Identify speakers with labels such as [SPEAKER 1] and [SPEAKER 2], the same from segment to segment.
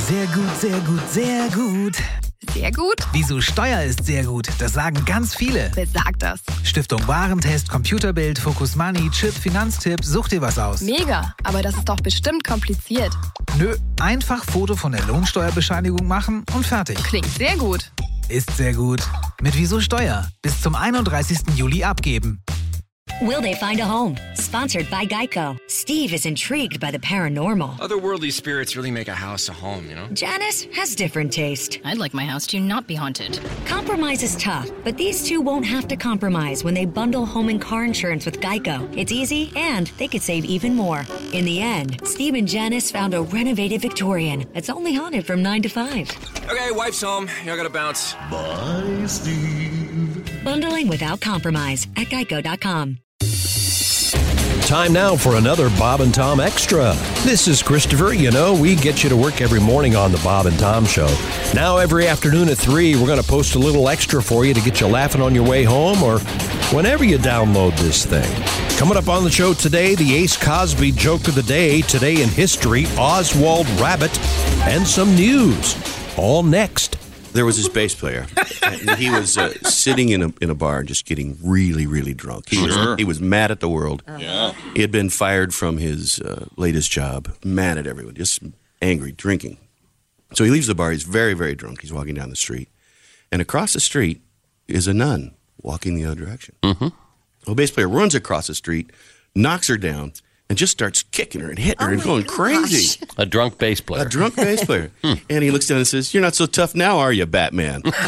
[SPEAKER 1] Sehr gut, sehr gut, sehr gut.
[SPEAKER 2] Sehr gut?
[SPEAKER 1] Wieso Steuer ist sehr gut, das sagen ganz viele.
[SPEAKER 2] Wer sagt das?
[SPEAKER 1] Stiftung Warentest, Computerbild, Focus Money, Chip, Finanztipp, such dir was aus.
[SPEAKER 2] Mega, aber das ist doch bestimmt kompliziert.
[SPEAKER 1] Nö, einfach Foto von der Lohnsteuerbescheinigung machen und fertig.
[SPEAKER 2] Klingt sehr gut.
[SPEAKER 1] Ist sehr gut. Mit Wieso Steuer. Bis zum 31. Juli abgeben.
[SPEAKER 3] Will they find a home? Sponsored by Geico. Steve is intrigued by the paranormal.
[SPEAKER 4] Otherworldly spirits really make a house a home, you know?
[SPEAKER 3] Janice has different taste.
[SPEAKER 5] I'd like my house to not be haunted.
[SPEAKER 3] Compromise is tough, but these two won't have to compromise when they bundle home and car insurance with Geico. It's easy, and they could save even more. In the end, Steve and Janice found a renovated Victorian that's only haunted from 9 to 5.
[SPEAKER 4] Okay, wife's home. I gotta bounce.
[SPEAKER 6] Bye, Steve.
[SPEAKER 3] Bundling without compromise at Geico.com.
[SPEAKER 7] Time now for another Bob and Tom Extra. This is Christopher. You know, we get you to work every morning on the Bob and Tom Show. Now, every afternoon at 3, we're going to post a little extra for you to get you laughing on your way home or whenever you download this thing. Coming up on the show today, the Ace Cosby joke of the day, today in history, Oswald Rabbit, and some news. All next.
[SPEAKER 8] There was this bass player, and he was sitting in a bar just getting really, really drunk. He was mad at the world.
[SPEAKER 9] Yeah.
[SPEAKER 8] He had been fired from his latest job, mad at everyone, just angry, drinking. So he leaves the bar. He's very, very drunk. He's walking down the street. And across the street is a nun walking the other direction.
[SPEAKER 9] Mm-hmm.
[SPEAKER 8] The bass player runs across the street, knocks her down, and just starts kicking her and hitting her and going crazy.
[SPEAKER 9] A drunk bass player.
[SPEAKER 8] A drunk bass player. And he looks down and says, "You're not so tough now, are you, Batman?"
[SPEAKER 6] This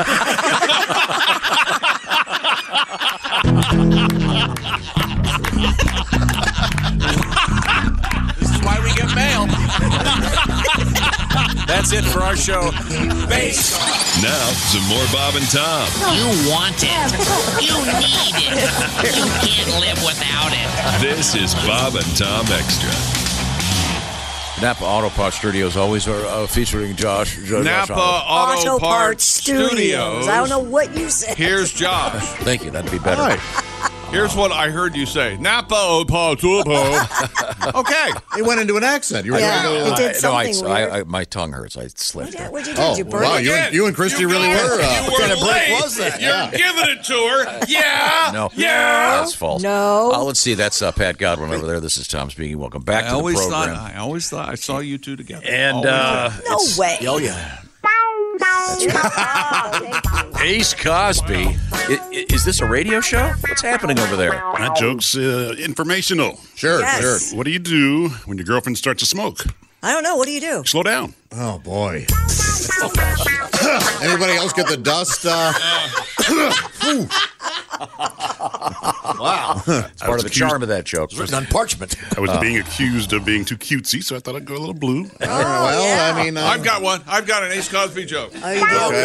[SPEAKER 6] is why we get mail. That's it for our show. Bass.
[SPEAKER 10] Now, some more Bob and Tom.
[SPEAKER 11] You want it. You need it. You can't live without it.
[SPEAKER 10] This is Bob and Tom Extra.
[SPEAKER 12] Napa Auto Parts Studios always are featuring Josh.
[SPEAKER 13] Napa Auto Parts Studios.
[SPEAKER 14] I don't know what you said.
[SPEAKER 13] Here's Josh.
[SPEAKER 12] Thank you. That'd be better.
[SPEAKER 13] All right. Here's what I heard you say. Napa Auto Parts Studios. Okay.
[SPEAKER 6] He went into an accent. You were
[SPEAKER 14] He did something weird.
[SPEAKER 12] My tongue hurts. I slipped.
[SPEAKER 14] What'd you do? Did you burn
[SPEAKER 6] wow,
[SPEAKER 14] it?
[SPEAKER 6] you and Christy really were.
[SPEAKER 13] What kind of break
[SPEAKER 6] was that?
[SPEAKER 13] You're giving it to her. Yeah.
[SPEAKER 12] No.
[SPEAKER 13] Yeah.
[SPEAKER 12] That's false.
[SPEAKER 14] No.
[SPEAKER 12] Let's see. That's Pat Godwin over there. This is Tom speaking. Welcome back to the program.
[SPEAKER 13] I always thought I saw you two together.
[SPEAKER 12] And
[SPEAKER 14] No way.
[SPEAKER 12] Oh yeah. That's right. Ace Cosby. Is this a radio show? What's happening over there?
[SPEAKER 10] That joke's informational.
[SPEAKER 6] Sure,
[SPEAKER 14] Yes.
[SPEAKER 6] sure.
[SPEAKER 10] What do you do when your girlfriend starts to smoke?
[SPEAKER 14] I don't know. What do you do?
[SPEAKER 10] Slow down.
[SPEAKER 6] Oh, boy. Anybody else get the dust?
[SPEAKER 12] Wow. It's part of the charm of that joke.
[SPEAKER 6] Written on parchment.
[SPEAKER 10] I was being accused of being too cutesy, so I thought I'd go a little blue.
[SPEAKER 6] Well,
[SPEAKER 14] yeah.
[SPEAKER 6] I mean...
[SPEAKER 13] I've got one. I've got an Ace Cosby joke.
[SPEAKER 14] Oh, you do?
[SPEAKER 6] Okay.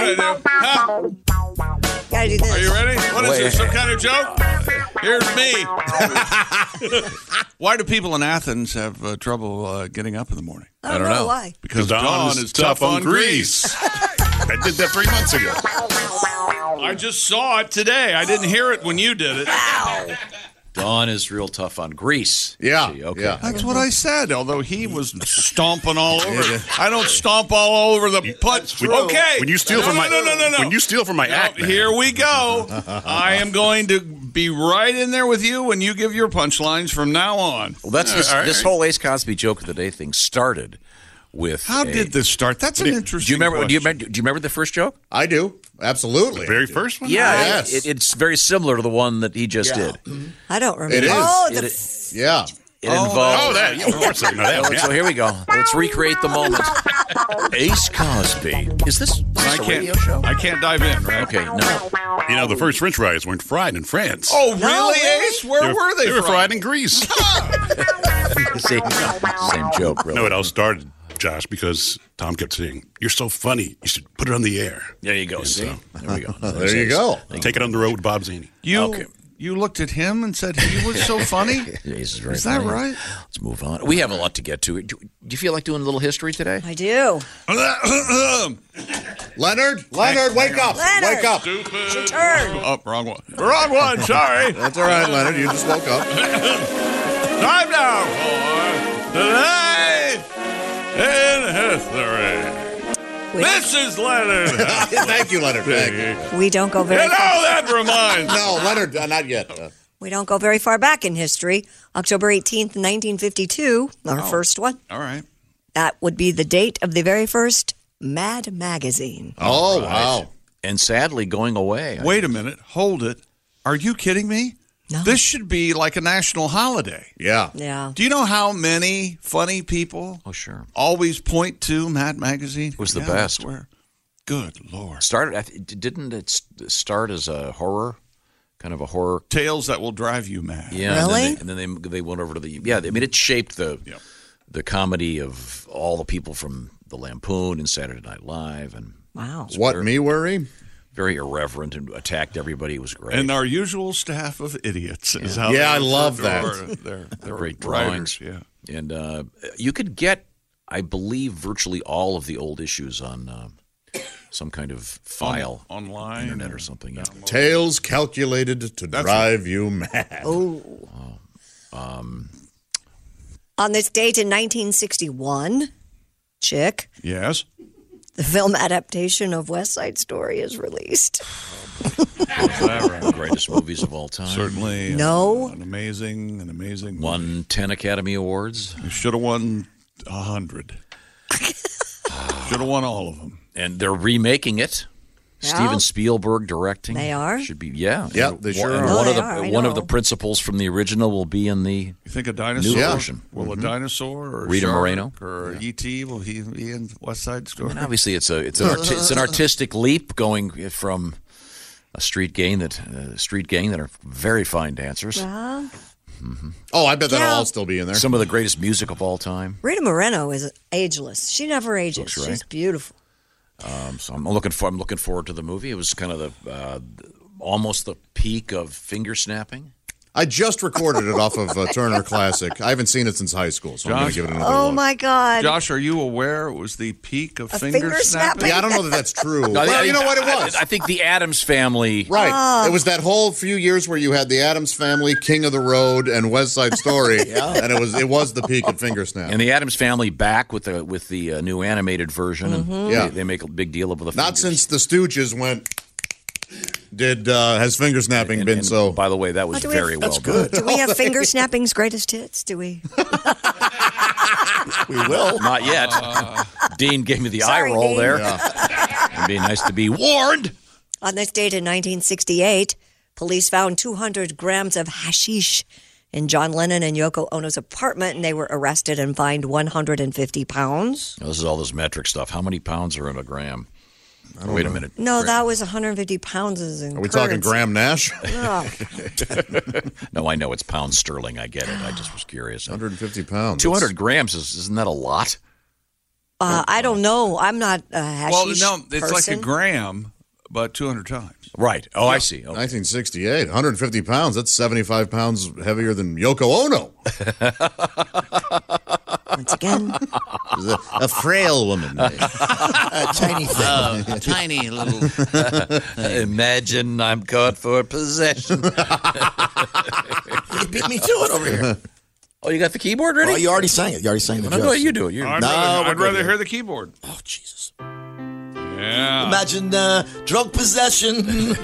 [SPEAKER 14] Gotta do this.
[SPEAKER 13] Are you ready? What is this? Some kind of joke? Here's me. Why do people in Athens have trouble getting up in the morning?
[SPEAKER 14] I don't know why.
[SPEAKER 13] Because Dawn is tough on grease.
[SPEAKER 10] I did that 3 months ago.
[SPEAKER 13] I just saw it today. I didn't hear it when you did it.
[SPEAKER 12] Dawn is real tough on grease.
[SPEAKER 6] Yeah.
[SPEAKER 12] See, okay.
[SPEAKER 6] Yeah.
[SPEAKER 13] That's what I said, although he was stomping all over it. I don't stomp all over the putts. Okay.
[SPEAKER 10] When you steal from my when you steal from my act, man.
[SPEAKER 13] Here we go. I am going to be right in there with you when you give your punchlines from now on.
[SPEAKER 12] Well, that's this whole Ace Cosby joke of the day thing started with.
[SPEAKER 13] How did this start? That's an interesting.
[SPEAKER 12] Do you remember?
[SPEAKER 13] question.
[SPEAKER 12] Do you remember the first joke?
[SPEAKER 6] I do. Absolutely.
[SPEAKER 10] The very first one?
[SPEAKER 12] Yeah,
[SPEAKER 6] Yes.
[SPEAKER 12] it's very similar to the one that he just did.
[SPEAKER 14] I don't remember.
[SPEAKER 6] It is.
[SPEAKER 14] Oh,
[SPEAKER 6] Yeah.
[SPEAKER 12] It involved.
[SPEAKER 10] that. Yeah, of course I know that.
[SPEAKER 12] So here we go. Let's recreate the moment. Ace Cosby. Is this a radio show?
[SPEAKER 13] I can't dive in, right?
[SPEAKER 12] Okay, no.
[SPEAKER 10] You know, the first French fries weren't fried in France.
[SPEAKER 13] Oh, really,
[SPEAKER 14] really?
[SPEAKER 13] Ace? Where were they?
[SPEAKER 10] They were
[SPEAKER 13] from?
[SPEAKER 10] fried in Greece.
[SPEAKER 12] Same joke, really.
[SPEAKER 10] No, it all started, Josh, because Tom kept saying, "You're so funny. You should put it on the air."
[SPEAKER 12] There you go. See? There we go.
[SPEAKER 6] There you go.
[SPEAKER 10] Take it on the road with Bob Zaney.
[SPEAKER 13] You looked at him and said he was so funny?
[SPEAKER 12] Is that
[SPEAKER 13] that right?
[SPEAKER 12] Let's move on. We have a lot to get to. Do you feel like doing a little history today?
[SPEAKER 14] I do.
[SPEAKER 6] Leonard, wake up.
[SPEAKER 14] Leonard.
[SPEAKER 6] Wake up.
[SPEAKER 14] It's your turn.
[SPEAKER 13] Oh, wrong one. Wrong one, sorry.
[SPEAKER 6] That's all right, Leonard. You just woke up.
[SPEAKER 13] Time now for Today in History. This is Leonard.
[SPEAKER 6] Thank you, Leonard. Thank you.
[SPEAKER 14] We don't go very
[SPEAKER 13] You know, that reminds.
[SPEAKER 6] No, Leonard, not yet.
[SPEAKER 14] We don't go very far back in history. October 18th, 1952, our first one.
[SPEAKER 13] All right.
[SPEAKER 14] That would be the date of the very first Mad magazine.
[SPEAKER 6] Oh, wow.
[SPEAKER 12] And sadly going away.
[SPEAKER 13] Wait a minute. Hold it. Are you kidding me?
[SPEAKER 14] No.
[SPEAKER 13] This should be like a national holiday.
[SPEAKER 6] Yeah.
[SPEAKER 14] Yeah.
[SPEAKER 13] Do you know how many funny people
[SPEAKER 12] sure.
[SPEAKER 13] always point to Mad Magazine?
[SPEAKER 12] It was the best.
[SPEAKER 13] I swear. Good Lord.
[SPEAKER 12] Didn't it start as a horror? Kind of a horror.
[SPEAKER 13] Tales that will drive you mad.
[SPEAKER 12] Yeah.
[SPEAKER 14] Really?
[SPEAKER 12] And then they went over to the. Yeah, I mean, it shaped the comedy of all the people from the Lampoon and Saturday Night Live. And
[SPEAKER 14] wow.
[SPEAKER 6] What, me worry?
[SPEAKER 12] Very irreverent and attacked everybody. It was great.
[SPEAKER 13] And our usual staff of idiots is how
[SPEAKER 6] Yeah, I love that.
[SPEAKER 12] They're great drawings.
[SPEAKER 13] Writers, yeah.
[SPEAKER 12] And you could get, I believe, virtually all of the old issues on some kind of file.
[SPEAKER 13] Online.
[SPEAKER 12] Internet or something. Yeah.
[SPEAKER 6] Tales calculated to drive you mad.
[SPEAKER 14] Oh. On this date in 1961, Chick,
[SPEAKER 13] Yes.
[SPEAKER 14] the film adaptation of West Side Story is released.
[SPEAKER 12] One of the greatest movies of all time.
[SPEAKER 13] Certainly.
[SPEAKER 14] No.
[SPEAKER 13] An amazing.
[SPEAKER 12] Won 10 Academy Awards.
[SPEAKER 13] You should have won 100. Should have won all of them.
[SPEAKER 12] And they're remaking it.
[SPEAKER 14] Yeah.
[SPEAKER 12] Steven Spielberg directing.
[SPEAKER 14] They are?
[SPEAKER 12] Should be, yeah.
[SPEAKER 6] Yeah, they sure
[SPEAKER 12] and
[SPEAKER 6] are.
[SPEAKER 12] One,
[SPEAKER 14] No,
[SPEAKER 12] of
[SPEAKER 14] they
[SPEAKER 12] the,
[SPEAKER 14] are, I
[SPEAKER 12] one of
[SPEAKER 14] know.
[SPEAKER 12] the principals from the original will be in the.
[SPEAKER 13] You think a dinosaur?
[SPEAKER 12] New version.
[SPEAKER 13] Will a dinosaur or a
[SPEAKER 12] Rita
[SPEAKER 13] shark
[SPEAKER 12] Moreno?
[SPEAKER 13] or E.T. will he be in West Side Story?
[SPEAKER 12] And obviously, it's an artistic leap going from a street gang that are very fine dancers.
[SPEAKER 14] Yeah.
[SPEAKER 6] Oh, I bet that'll
[SPEAKER 14] Yeah.
[SPEAKER 6] all still be in there.
[SPEAKER 12] Some of the greatest music of all time.
[SPEAKER 14] Rita Moreno is ageless. She never ages.
[SPEAKER 12] Looks right.
[SPEAKER 14] She's beautiful.
[SPEAKER 12] So I'm looking forward to the movie. It was kind of the almost the peak of finger snapping.
[SPEAKER 6] I just recorded it off of Turner Classic. I haven't seen it since high school, so I'm going to give it another
[SPEAKER 14] Oh,
[SPEAKER 6] look.
[SPEAKER 14] my God.
[SPEAKER 13] Josh, are you aware it was the peak of
[SPEAKER 14] A
[SPEAKER 13] finger
[SPEAKER 14] finger
[SPEAKER 13] snapping?
[SPEAKER 14] snapping?
[SPEAKER 6] Yeah, I don't know that that's true.
[SPEAKER 12] No,
[SPEAKER 6] Well, you know what it was?
[SPEAKER 12] I think the Addams Family.
[SPEAKER 6] Right. It was that whole few years where you had the Addams Family, King of the Road, and West Side Story. And it was the peak of finger snap.
[SPEAKER 12] And the Addams Family back with the new animated version. And
[SPEAKER 6] Yeah.
[SPEAKER 12] they make a big deal of the
[SPEAKER 6] Not
[SPEAKER 12] fingers.
[SPEAKER 6] since the Stooges went. Has finger snapping been so?
[SPEAKER 12] By the way, that was
[SPEAKER 14] do we have-
[SPEAKER 12] very well done.
[SPEAKER 6] good.
[SPEAKER 14] Do we have finger snapping's greatest hits? Do we?
[SPEAKER 12] We will. Not yet. Dean gave me the
[SPEAKER 14] Sorry,
[SPEAKER 12] eye roll
[SPEAKER 14] Dean.
[SPEAKER 12] there. It'd be nice to be warned.
[SPEAKER 14] On this date in 1968, police found 200 grams of hashish in John Lennon and Yoko Ono's apartment, and they were arrested and fined 150 pounds.
[SPEAKER 12] Now, this is all this metric stuff. How many pounds are in a gram? Wait a minute.
[SPEAKER 14] No, that was 150 pounds. In
[SPEAKER 6] Are we talking Graham Nash?
[SPEAKER 14] Oh.
[SPEAKER 12] No, I know it's pounds sterling. I get it. I just was curious.
[SPEAKER 6] 150 pounds.
[SPEAKER 12] 200 grams, isn't that a lot?
[SPEAKER 14] I don't know. I'm not a
[SPEAKER 13] Well,
[SPEAKER 14] hashish
[SPEAKER 13] no, it's
[SPEAKER 14] person.
[SPEAKER 13] like a gram, but 200 times.
[SPEAKER 12] Right. Oh, I see. Okay.
[SPEAKER 6] 1968, 150 pounds. That's 75 pounds heavier than Yoko Ono.
[SPEAKER 14] Once again,
[SPEAKER 6] a frail woman.
[SPEAKER 9] A tiny thing.
[SPEAKER 13] Tiny little.
[SPEAKER 12] Imagine I'm caught for possession.
[SPEAKER 9] You beat me to it over here.
[SPEAKER 12] Oh, you got the keyboard ready?
[SPEAKER 9] Oh, you already sang it. You already sang the
[SPEAKER 12] No,
[SPEAKER 9] joke.
[SPEAKER 12] go ahead, you do it.
[SPEAKER 13] I'd
[SPEAKER 9] we're
[SPEAKER 13] rather
[SPEAKER 9] good.
[SPEAKER 13] hear the keyboard.
[SPEAKER 9] Oh, Jesus.
[SPEAKER 13] Yeah.
[SPEAKER 9] Imagine drug possession,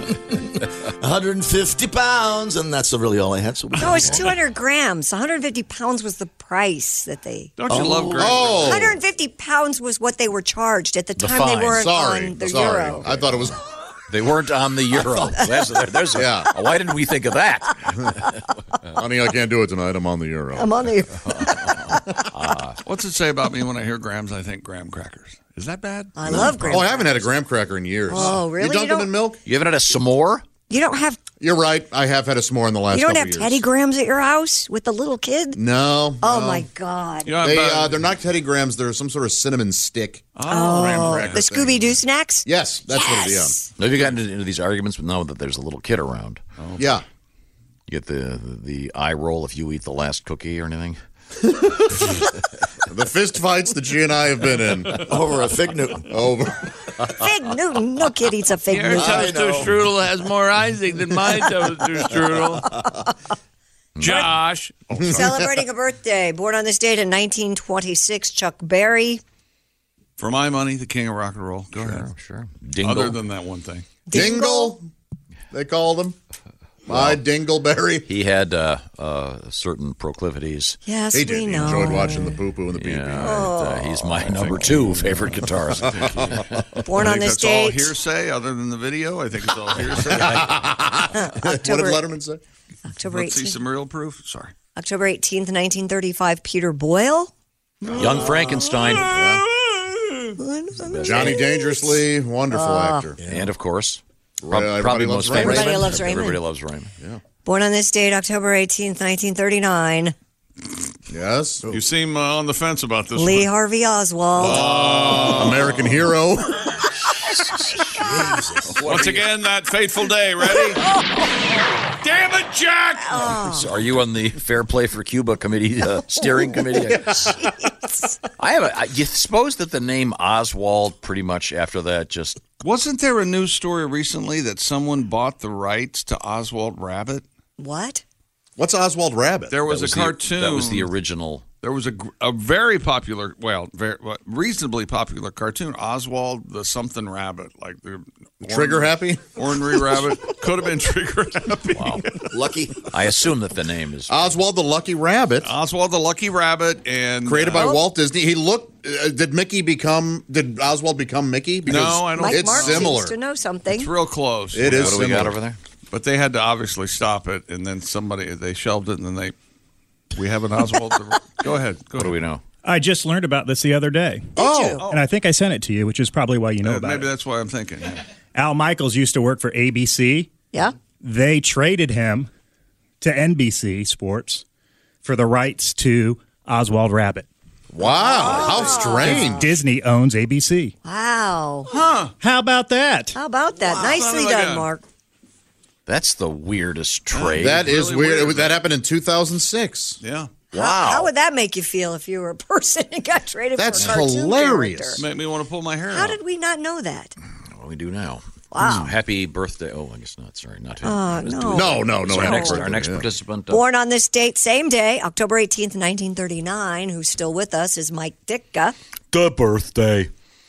[SPEAKER 9] 150 pounds, and that's really all I had. So
[SPEAKER 14] no, it's 200 grams. 150 pounds was the price that they.
[SPEAKER 13] Don't you love grams?
[SPEAKER 6] Oh,
[SPEAKER 14] 150 pounds was what they were charged at the time.
[SPEAKER 12] fine.
[SPEAKER 14] They weren't
[SPEAKER 6] sorry.
[SPEAKER 14] on the
[SPEAKER 6] Sorry.
[SPEAKER 14] euro.
[SPEAKER 6] I thought it was.
[SPEAKER 12] They weren't on the euro. There's
[SPEAKER 6] Yeah.
[SPEAKER 12] Why didn't we think of that?
[SPEAKER 6] Honey, I can't do it tonight. I'm on the euro.
[SPEAKER 14] I'm on the euro.
[SPEAKER 13] What's it say about me when I hear grams? I think graham crackers. Is that bad?
[SPEAKER 14] I love graham.
[SPEAKER 6] Oh, I haven't had a graham cracker in years.
[SPEAKER 14] Oh, really?
[SPEAKER 6] You dunk
[SPEAKER 14] You
[SPEAKER 6] them
[SPEAKER 14] don't-
[SPEAKER 6] in milk?
[SPEAKER 12] You haven't had a s'more?
[SPEAKER 14] You don't have
[SPEAKER 6] You're right. I have had a s'more in the last
[SPEAKER 14] you don't
[SPEAKER 6] couple
[SPEAKER 14] have
[SPEAKER 6] years.
[SPEAKER 14] Teddy Grahams at your house with the little kid?
[SPEAKER 6] No.
[SPEAKER 14] Oh
[SPEAKER 6] no.
[SPEAKER 14] my God!
[SPEAKER 13] You know,
[SPEAKER 6] They're not Teddy Grahams. They're some sort of cinnamon stick.
[SPEAKER 14] Oh,
[SPEAKER 6] cracker
[SPEAKER 14] the
[SPEAKER 6] thing.
[SPEAKER 14] Scooby Doo snacks.
[SPEAKER 6] Yes, that's what it is.
[SPEAKER 14] Yes.
[SPEAKER 12] Have you gotten into these arguments with now that there's a little kid around?
[SPEAKER 6] Yeah.
[SPEAKER 12] You get the eye roll if you eat the last cookie or anything?
[SPEAKER 6] The fist fights that she and I have been in.
[SPEAKER 9] over a fig Newton.
[SPEAKER 6] Over.
[SPEAKER 14] Fig Newton. No kid eats a fig
[SPEAKER 13] Your
[SPEAKER 14] Newton.
[SPEAKER 13] toaster strudel has more icing than my toaster strudel. Josh.
[SPEAKER 14] Celebrating a birthday. Born on this date in 1926, Chuck Berry.
[SPEAKER 13] For my money, the king of rock and roll. Go ahead.
[SPEAKER 12] Sure.
[SPEAKER 13] Other than that one thing.
[SPEAKER 6] Dingle, they called him. My Dingleberry.
[SPEAKER 12] He had certain proclivities.
[SPEAKER 14] Yes,
[SPEAKER 6] He did.
[SPEAKER 14] we
[SPEAKER 6] He
[SPEAKER 14] know.
[SPEAKER 6] enjoyed watching the poo-poo and the pee-pee.
[SPEAKER 12] He's my number 2 favorite guitarist.
[SPEAKER 14] Born on this
[SPEAKER 13] That's all
[SPEAKER 14] date.
[SPEAKER 13] hearsay, other than the video. I think it's all hearsay.
[SPEAKER 6] What did Letterman say?
[SPEAKER 14] October
[SPEAKER 13] Let's see
[SPEAKER 14] 18th.
[SPEAKER 13] some real proof. Sorry.
[SPEAKER 14] October 18th, 1935, Peter Boyle.
[SPEAKER 12] Young Frankenstein.
[SPEAKER 6] Johnny Dangerously, wonderful actor.
[SPEAKER 12] And, of course,
[SPEAKER 6] Everybody
[SPEAKER 12] probably
[SPEAKER 6] Loves
[SPEAKER 12] most famous.
[SPEAKER 14] Everybody Loves Raymond.
[SPEAKER 12] Everybody Loves Raymond.
[SPEAKER 6] Yeah.
[SPEAKER 14] Born on this date, October 18th, 1939,
[SPEAKER 6] Yes.
[SPEAKER 13] You seem on the fence about this
[SPEAKER 14] Lee
[SPEAKER 13] one.
[SPEAKER 14] Harvey Oswald.
[SPEAKER 6] American hero.
[SPEAKER 13] Once again, that fateful day. Ready? Damn it, Jack!
[SPEAKER 12] So are you on the Fair Play for Cuba committee, steering committee? You suppose that the name Oswald pretty much after that just...
[SPEAKER 13] Wasn't there a news story recently that someone bought the rights to Oswald Rabbit?
[SPEAKER 14] What?
[SPEAKER 6] What's Oswald Rabbit?
[SPEAKER 13] There was a cartoon.
[SPEAKER 12] That was the original.
[SPEAKER 13] There was a very popular, reasonably popular cartoon, Oswald the something rabbit, like the
[SPEAKER 6] Trigger Happy?
[SPEAKER 13] ornery rabbit. Could have been Trigger Happy.
[SPEAKER 12] Wow.
[SPEAKER 9] Lucky.
[SPEAKER 12] I assume that the name is...
[SPEAKER 6] Oswald the Lucky Rabbit.
[SPEAKER 13] Oswald the Lucky Rabbit, and
[SPEAKER 6] Created by Walt Disney. He looked. Did Oswald become Mickey? Because
[SPEAKER 13] No, I don't.
[SPEAKER 14] Mike
[SPEAKER 6] It's
[SPEAKER 14] Mark
[SPEAKER 6] similar.
[SPEAKER 14] seems to know something.
[SPEAKER 13] It's real close.
[SPEAKER 6] It is
[SPEAKER 12] What do we got
[SPEAKER 6] similar.
[SPEAKER 12] over there?
[SPEAKER 13] But they had to obviously stop it, and then they shelved it, and then we have an Oswald. Go ahead.
[SPEAKER 12] What do we know?
[SPEAKER 15] I just learned about this the other day.
[SPEAKER 14] Oh.
[SPEAKER 15] And I think I sent it to you, which is probably why you know about
[SPEAKER 13] maybe
[SPEAKER 15] it.
[SPEAKER 13] that's why I'm thinking. Yeah.
[SPEAKER 15] Al Michaels used to work for ABC.
[SPEAKER 14] Yeah.
[SPEAKER 15] They traded him to NBC Sports for the rights to Oswald Rabbit.
[SPEAKER 6] Wow, how strange.
[SPEAKER 15] Disney owns ABC.
[SPEAKER 14] Wow.
[SPEAKER 13] Huh?
[SPEAKER 15] How about that?
[SPEAKER 14] How about that? Nicely
[SPEAKER 13] Sounded like
[SPEAKER 14] done,
[SPEAKER 13] a-
[SPEAKER 14] Mark.
[SPEAKER 12] That's the weirdest trade.
[SPEAKER 6] That is
[SPEAKER 13] really
[SPEAKER 6] weird.
[SPEAKER 13] weird.
[SPEAKER 6] That happened in 2006.
[SPEAKER 13] Yeah.
[SPEAKER 14] How would that make you feel if you were a person and got traded
[SPEAKER 6] That's
[SPEAKER 14] for a cartoon
[SPEAKER 6] hilarious.
[SPEAKER 14] character?
[SPEAKER 13] Make me want to pull my hair
[SPEAKER 14] How
[SPEAKER 13] out.
[SPEAKER 14] did we not know that?
[SPEAKER 12] What do we do now?
[SPEAKER 14] Wow.
[SPEAKER 12] Happy birthday. Oh, I guess not. Sorry, not him.
[SPEAKER 14] No.
[SPEAKER 6] No.
[SPEAKER 12] So our
[SPEAKER 6] happy
[SPEAKER 12] next
[SPEAKER 6] birthday, yeah.
[SPEAKER 12] participant.
[SPEAKER 14] Born on this date, same day, October 18th, 1939, who's still with us, is Mike Ditka.
[SPEAKER 12] The birthday.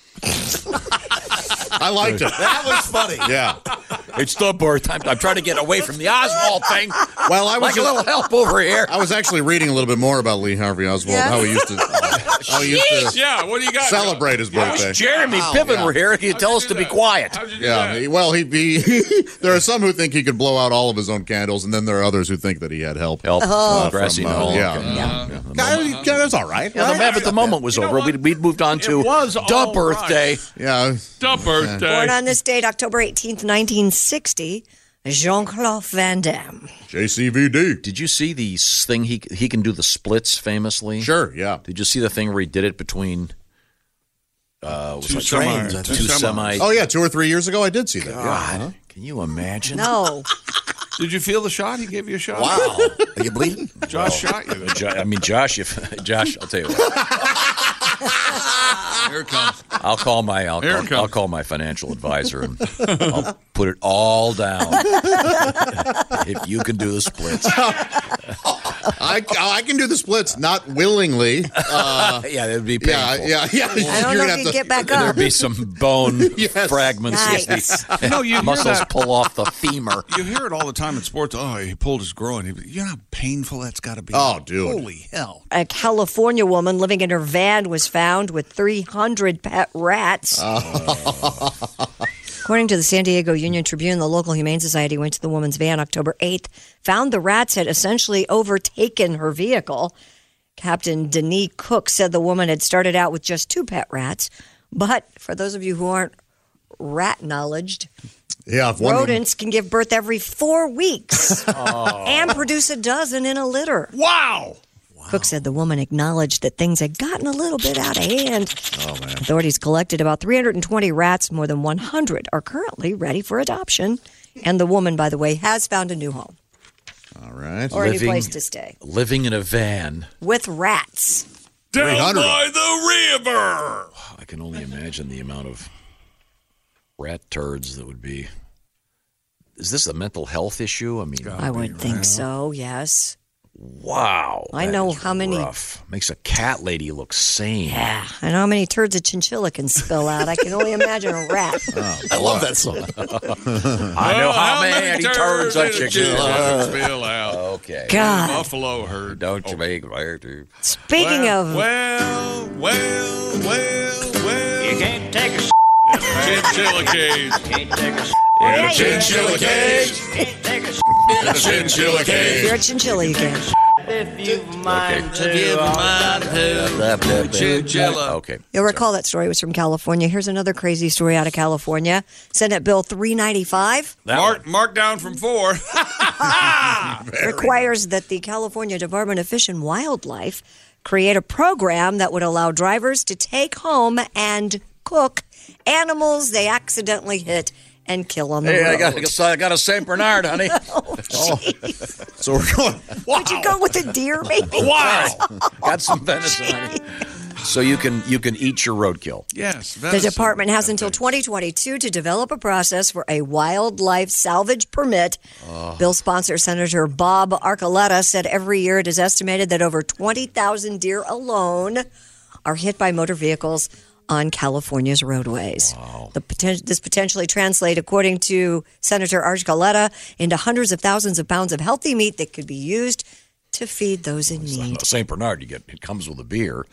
[SPEAKER 6] I liked it.
[SPEAKER 9] That was funny.
[SPEAKER 6] Yeah.
[SPEAKER 12] It's the birth. I'm trying to get away from the Oswald thing.
[SPEAKER 6] Well, I was
[SPEAKER 12] Like a little help over here.
[SPEAKER 6] I was actually reading a little bit more about Lee Harvey Oswald.
[SPEAKER 14] Yeah?
[SPEAKER 6] How he used to
[SPEAKER 13] Yeah, what do you got?
[SPEAKER 6] celebrate his birthday.
[SPEAKER 12] Jeremy Piven were here. He'd tell us to be quiet.
[SPEAKER 13] How'd you do
[SPEAKER 6] Yeah,
[SPEAKER 13] that?
[SPEAKER 6] well, there are some who think he could blow out all of his own candles, and then there are others who think that he had help.
[SPEAKER 12] Help. Grassy
[SPEAKER 6] from,
[SPEAKER 12] knoll.
[SPEAKER 6] yeah.
[SPEAKER 12] Okay.
[SPEAKER 6] Yeah, that's all right.
[SPEAKER 12] But the moment was over. We'd moved on to
[SPEAKER 13] It was
[SPEAKER 12] the
[SPEAKER 13] all
[SPEAKER 12] birthday.
[SPEAKER 6] Yeah.
[SPEAKER 13] The birthday.
[SPEAKER 14] Born on this date, October 18th, 1960, Jean-Claude Van Damme.
[SPEAKER 6] JCVD.
[SPEAKER 12] Did you see the thing he can do the splits famously?
[SPEAKER 6] Sure, yeah.
[SPEAKER 12] Did you see the thing where he did it between
[SPEAKER 13] Two
[SPEAKER 9] trains,
[SPEAKER 13] semis.
[SPEAKER 9] I
[SPEAKER 12] two
[SPEAKER 9] think.
[SPEAKER 12] semis?
[SPEAKER 6] Oh, yeah, 2 or 3 years ago, I did see that.
[SPEAKER 12] God,
[SPEAKER 6] Yeah.
[SPEAKER 12] can you imagine?
[SPEAKER 14] No.
[SPEAKER 13] Did you feel the shot? He gave you a shot?
[SPEAKER 9] Wow. Are you bleeding?
[SPEAKER 13] Josh shot you.
[SPEAKER 12] Josh, Josh, I'll tell you what.
[SPEAKER 13] Here it comes.
[SPEAKER 12] I'll call my financial advisor and I'll put it all down if you can do the splits.
[SPEAKER 6] I can do the splits, not willingly.
[SPEAKER 12] Yeah, it would be painful.
[SPEAKER 6] Yeah.
[SPEAKER 14] I don't know if you can get back up.
[SPEAKER 12] There'd be some bone fragments.
[SPEAKER 14] Nice.
[SPEAKER 13] No, you hear
[SPEAKER 12] muscles
[SPEAKER 13] that.
[SPEAKER 12] pull off the femur.
[SPEAKER 13] You hear it all the time in sports. Oh, he pulled his groin. You know how painful that's got to be?
[SPEAKER 6] Oh, dude.
[SPEAKER 13] Holy hell.
[SPEAKER 14] A California woman living in her van was found with 300 pet rats. According to the San Diego Union Tribune, the local Humane Society went to the woman's van October 8th, found the rats had essentially overtaken her vehicle. Captain Denis Cook said the woman had started out with just 2 pet rats. But for those of you who aren't rat knowledged,
[SPEAKER 6] Yeah, if one
[SPEAKER 14] rodents can give birth every 4 weeks and produce a dozen in a litter.
[SPEAKER 13] Wow.
[SPEAKER 14] Cook said the woman acknowledged that things had gotten a little bit out of hand.
[SPEAKER 6] Oh, man.
[SPEAKER 14] Authorities collected about 320 rats. More than 100 are currently ready for adoption. And the woman, by the way, has found a new home
[SPEAKER 6] All right.
[SPEAKER 14] or a new place to stay
[SPEAKER 12] Living in a van.
[SPEAKER 14] with rats.
[SPEAKER 13] Down
[SPEAKER 6] 300.
[SPEAKER 13] by the river.
[SPEAKER 12] I can only imagine the amount of rat turds that would be. Is this a mental health issue? I mean,
[SPEAKER 14] I would think so, yes.
[SPEAKER 12] Wow.
[SPEAKER 14] I know how many.
[SPEAKER 12] Rough. Makes a cat lady look sane.
[SPEAKER 14] Yeah, I know how many turds a chinchilla can spill out. I can only imagine a rat.
[SPEAKER 9] I love that song.
[SPEAKER 12] I know how many turds a chinchilla
[SPEAKER 13] spill out.
[SPEAKER 12] Okay.
[SPEAKER 14] God.
[SPEAKER 13] Buffalo herd.
[SPEAKER 12] Don't you make fire too.
[SPEAKER 14] Speaking of.
[SPEAKER 13] Well.
[SPEAKER 11] You can't take a
[SPEAKER 13] Chinchilla cage.
[SPEAKER 11] Can't take a
[SPEAKER 13] In a chinchilla cage.
[SPEAKER 11] Can't take a
[SPEAKER 13] In a chinchilla
[SPEAKER 14] If
[SPEAKER 13] cage.
[SPEAKER 14] you're a chinchilla, you can.
[SPEAKER 11] If you've mind to.
[SPEAKER 13] Chinchilla.
[SPEAKER 12] Okay.
[SPEAKER 14] You'll recall that story was from California. Here's another crazy story out of California. Senate Bill 395
[SPEAKER 13] Mark down from 4.
[SPEAKER 14] requires that the California Department of Fish and Wildlife create a program that would allow drivers to take home and cook animals they accidentally hit and kill on the road.
[SPEAKER 12] I got a Saint Bernard, honey.
[SPEAKER 6] So we're going.
[SPEAKER 14] Would you go with a deer, maybe?
[SPEAKER 12] Wow. Got some venison, honey. So you can eat your roadkill.
[SPEAKER 13] Yes.
[SPEAKER 14] The department has until 2022 to develop a process for a wildlife salvage permit. Bill sponsor Senator Bob Archuleta said every year it is estimated that over 20,000 deer alone are hit by motor vehicles on California's roadways.
[SPEAKER 12] Wow.
[SPEAKER 14] This potentially translates, according to Senator Archuleta, into hundreds of thousands of pounds of healthy meat that could be used to feed those in need.
[SPEAKER 12] Saint Bernard, it comes with a beer.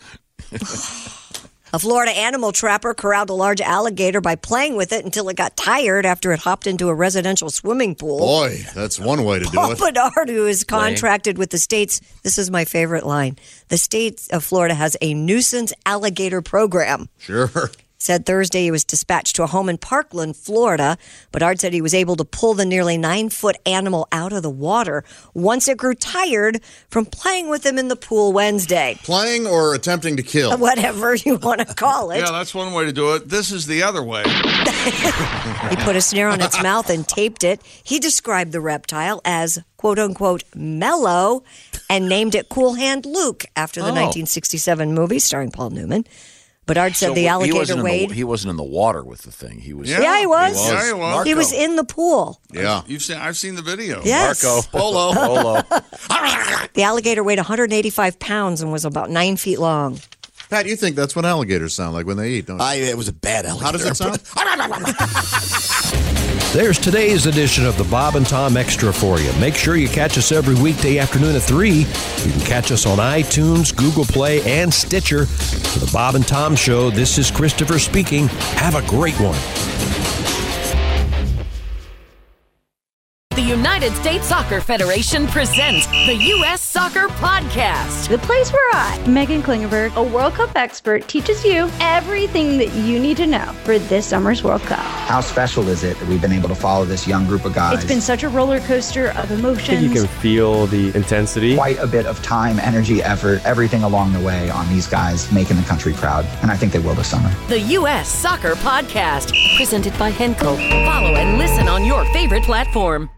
[SPEAKER 14] A Florida animal trapper corralled a large alligator by playing with it until it got tired after it hopped into a residential swimming pool.
[SPEAKER 6] Boy, that's one way to do
[SPEAKER 14] Paul
[SPEAKER 6] it.
[SPEAKER 14] Bedard, who is contracted with the state's, this is my favorite line, the state of Florida has a nuisance alligator program.
[SPEAKER 6] Sure.
[SPEAKER 14] Said Thursday he was dispatched to a home in Parkland, Florida. Bedard said he was able to pull the nearly 9-foot animal out of the water once it grew tired from playing with him in the pool Wednesday.
[SPEAKER 6] Playing or attempting to kill?
[SPEAKER 14] Whatever you want to call it.
[SPEAKER 13] Yeah, that's one way to do it. This is the other way.
[SPEAKER 14] He put a snare on its mouth and taped it. He described the reptile as, quote unquote, mellow and named it Cool Hand Luke after the 1967 movie starring Paul Newman. Bedard said the alligator weighed.
[SPEAKER 12] He wasn't in the water with the thing. He was.
[SPEAKER 14] Yeah, he was.
[SPEAKER 13] Yeah, he was.
[SPEAKER 14] He was in the pool.
[SPEAKER 6] Yeah.
[SPEAKER 13] I've seen the video.
[SPEAKER 14] Yes.
[SPEAKER 12] Marco. Polo.
[SPEAKER 14] The alligator weighed 185 pounds and was about 9 feet long.
[SPEAKER 6] Pat, you think that's what alligators sound like when they eat, don't you?
[SPEAKER 9] It was a bad alligator.
[SPEAKER 6] How does it sound?
[SPEAKER 7] There's today's edition of the Bob and Tom Extra for you. Make sure you catch us every weekday afternoon at 3. You can catch us on iTunes, Google Play, and Stitcher. For the Bob and Tom Show, this is Christopher speaking. Have a great one.
[SPEAKER 16] The United States Soccer Federation presents the U.S. Soccer Podcast.
[SPEAKER 17] The place where I, Megan Klingenberg, a World Cup expert, teaches you everything that you need to know for this summer's World Cup.
[SPEAKER 18] How special is it that we've been able to follow this young group of guys?
[SPEAKER 17] It's been such a roller coaster of emotions.
[SPEAKER 19] I think you can feel the intensity.
[SPEAKER 18] Quite a bit of time, energy, effort, everything along the way on these guys making the country proud. And I think they will this summer.
[SPEAKER 16] The U.S. Soccer Podcast, presented by Henkel. Follow and listen on your favorite platform.